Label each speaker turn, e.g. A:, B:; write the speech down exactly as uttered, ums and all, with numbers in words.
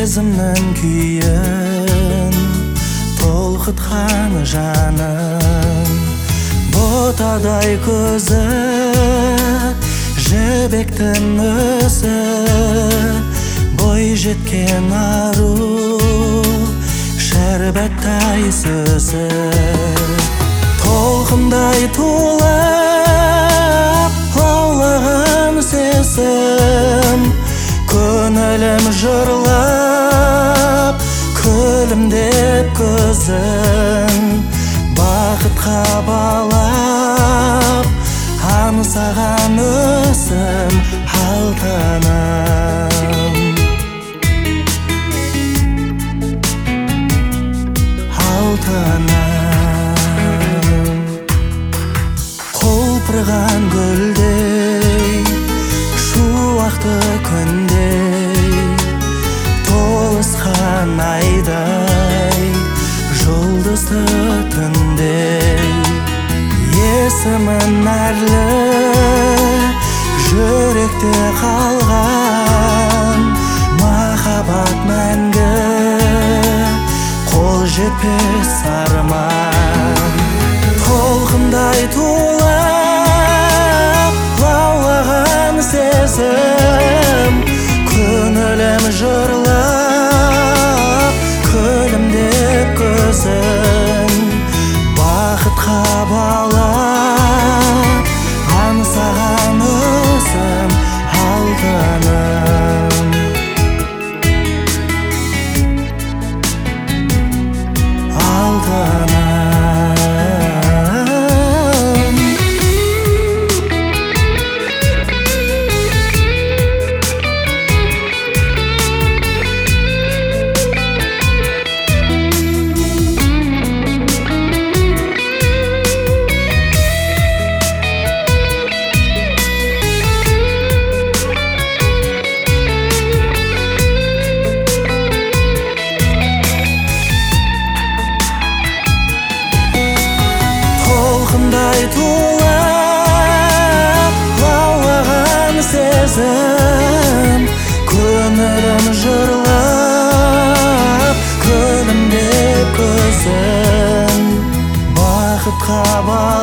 A: сезімнің күйін толқытқан жаным. Ботадай көзі, жібектің өзі, бой жеткен ару, шәрбәттай сөзі. Толқындай тулап лаулаған сезім, көңілім жырлап күлімдеп көзін, бақытқа балап аңсаған өзім алтыным. Алтыным құлпырған гүлдей, шуақты күндей, толысқан айдай, жұлдызды түндей. Есімін әрлі жүректе қалған, махаббат мәңгі қол жетпес арман. Толқындай тулап лаулаған сезім, көңілім жырлап күлімдеп көзін, бақытқа балап аңсаған өзім алтыным. Алтыным. Толқындай тулап лаулаған сезім, көңілім жырлап күлімдеп көзін, бақытқа